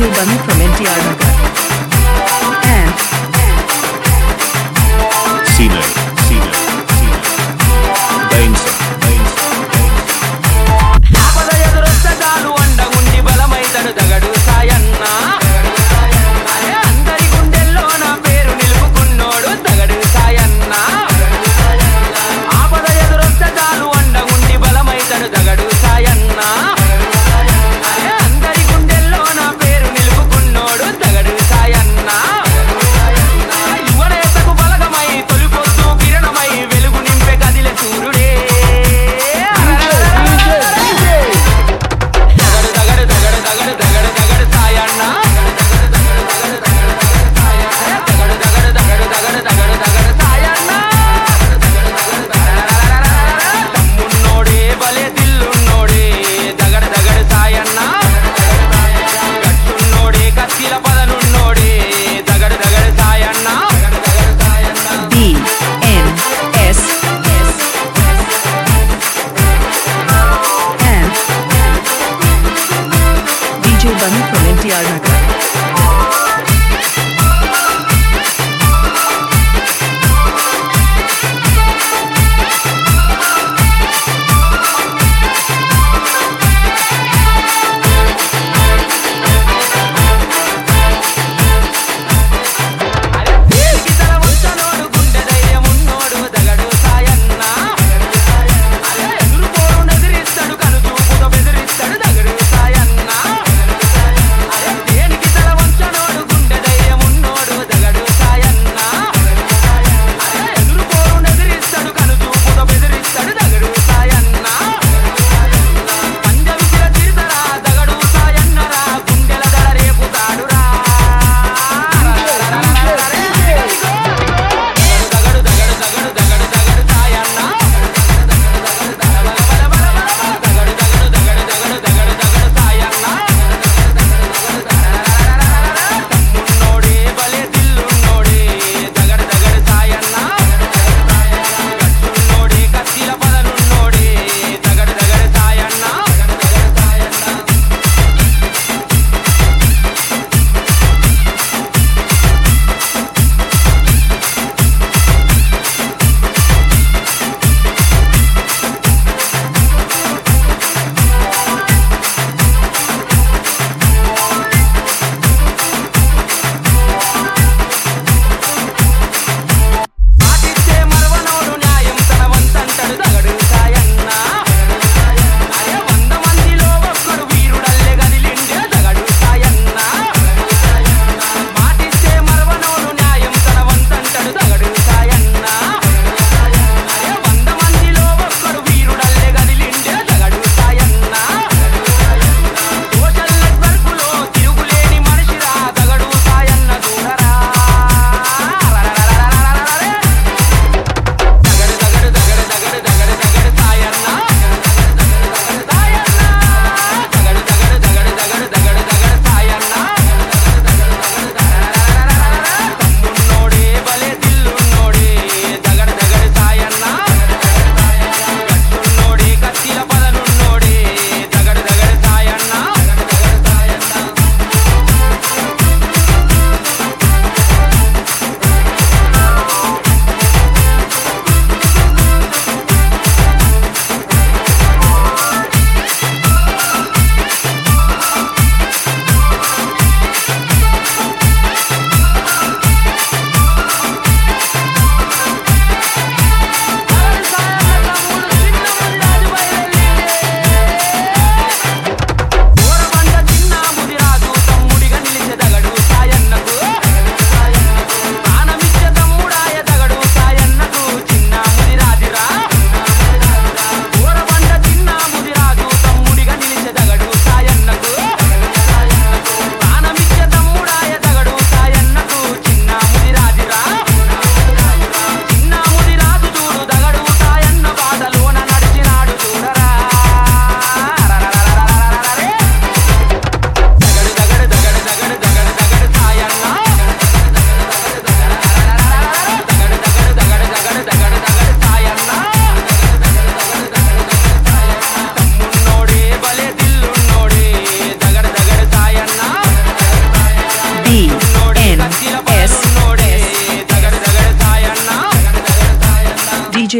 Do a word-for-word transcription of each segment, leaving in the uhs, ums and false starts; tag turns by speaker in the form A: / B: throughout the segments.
A: D J Bunny from N T R Nagar. And
B: Sino, Sino, Sino. Bainsa, Bainsa,
C: ఆపద ఎదురొస్తే చాలు అండగుండి బలమైతడు దగడు సాయన్న. అరే అందరి గుండెల్లో నా పేరు నిలుపుకున్నోడు దగడు సాయన్న. ఆపద ఎదురొస్తే చాలు అండగుండి బలమైతడు దగడు సాయన్న. అరే అందరి గుండెల్లో నా పేరు నిలుపుకున్నోడు దగడు సాయన్న. యువనేతకు బలగమై తొలిపొద్దు కిరణమై వెలుగు నింపే కదిలే సూర్యుడే. దగడు దగడు దగడు దగడు దగడు సాయన్న. దగడు దగడు దగడు దగడు దగడు దగడు సాయన్న. తమ్మున్నోడే బలే దిల్లున్నోడే దగడు దగడు Sayanna. గట్టున్నోడే కత్తిల పదనున్నోడే దగడు దగడు Sayanna.
A: B N S and D J Bunny from N T R Nagar.
C: అరే దేనికి తల వంచనోడు గుండె ధైర్యమున్నోడు దగడు సాయన్న. అరే ఎదురుపోరు ఎదిరిస్తాడు కను చూపుతో బెదిరిస్తాడు దగడు సాయన్న. అరే దేనికి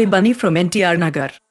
A: Bunny from N T R Nagar.